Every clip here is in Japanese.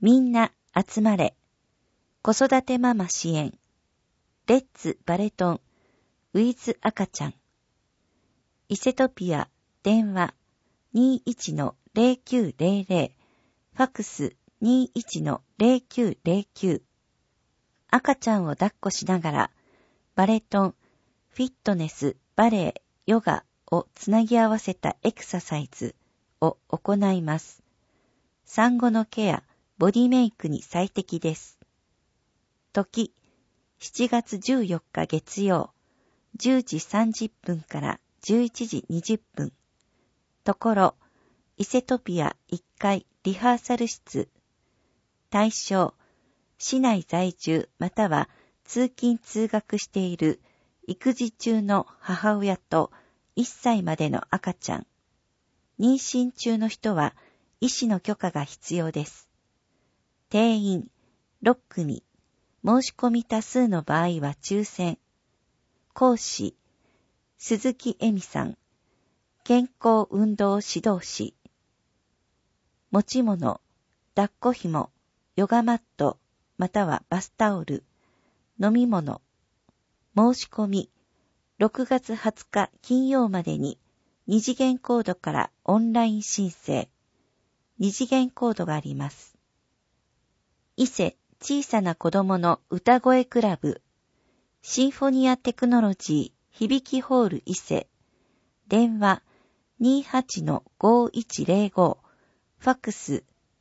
みんな集まれ。子育てママ支援。レッツバレトン。ウィズ赤ちゃん。イセトピア電話 21-0900 ファクス 21-0909 赤ちゃんを抱っこしながらバレトン、フィットネス、バレエ、ヨガをつなぎ合わせたエクササイズを行います。産後のケア、ボディメイクに最適です。時、7月14日月曜、10時30分から11時20分。ところ、イセトピア1階リハーサル室。対象、市内在住または通勤通学している育児中の母親と1歳までの赤ちゃん。妊娠中の人は医師の許可が必要です。定員6組。申し込み多数の場合は抽選。講師、鈴木恵美さん。健康運動指導士。持ち物、抱っこ紐、ヨガマット、またはバスタオル、飲み物。申し込み、6月20日金曜までに2次元コードからオンライン申請。2次元コードがあります。伊勢小さな子供の歌声クラブ、シンフォニアテクノロジー響きホール伊勢、電話 28-5105、ファックス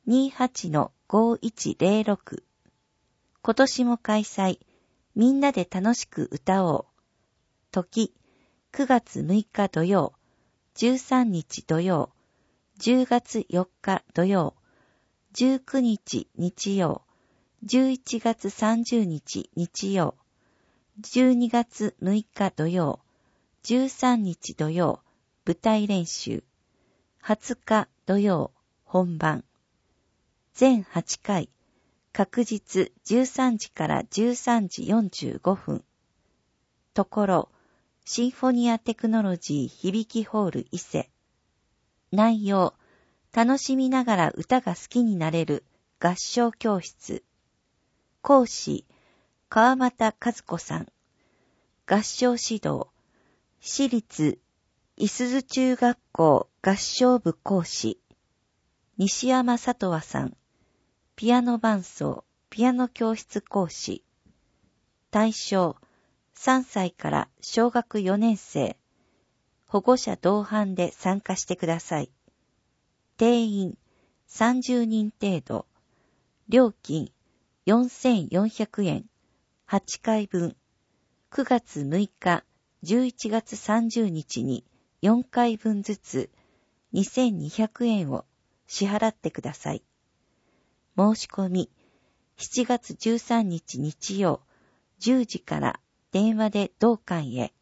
28-5106。今年も開催、みんなで楽しく歌おう。時、9月6日土曜、13日土曜、10月4日土曜、19日日曜、11月30日日曜、12月6日土曜、13日土曜、舞台練習、20日土曜、本番。全8回、確実13時から13時45分。ところ、シンフォニアテクノロジー響きホール伊勢。内容、楽しみながら歌が好きになれる合唱教室。講師、川又和子さん。合唱指導、私立いすゞ中学校合唱部講師、西山里和さん。ピアノ伴奏、ピアノ教室講師。対象、3歳から小学4年生。保護者同伴で参加してください。定員30人程度。料金4400円。8回分。9月6日、11月30日に4回分ずつ2200円を支払ってください。申し込み、7月13日日曜、10時から電話で同館へ。